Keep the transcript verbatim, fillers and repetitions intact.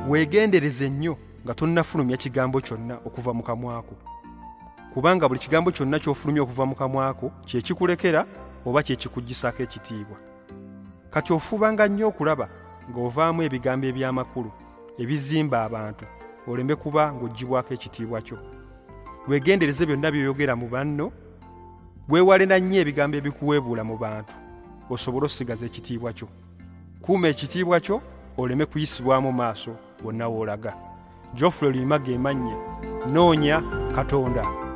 weegendereze nnyo nga tonnafulumya kigambo kyonna okuva mu kamwako, kubanga buli kigambo kyonna ky'ofulumya okuva mu kamwako kye kikulekera oba kye kikuggisaako ekitiibwa. Kati ofubanga nnyo okulaba ng'ovaamu ebigambo eby'amakulu ebizimba abantu, oleme kuba ng'oggyibwako ekitiibwa kyo. Weegendereze byonna by'oyogera mu banno, weewale na nnyo ebigambo ebikuweebuula mu bantu, osobole osigaza ekitiibwa kyo. Kuuma ekitiibwa kyo oleme kuyisibwamu maaso wonna w'olaga. Geoffrey Luyima ge mannye, noonya Katonda.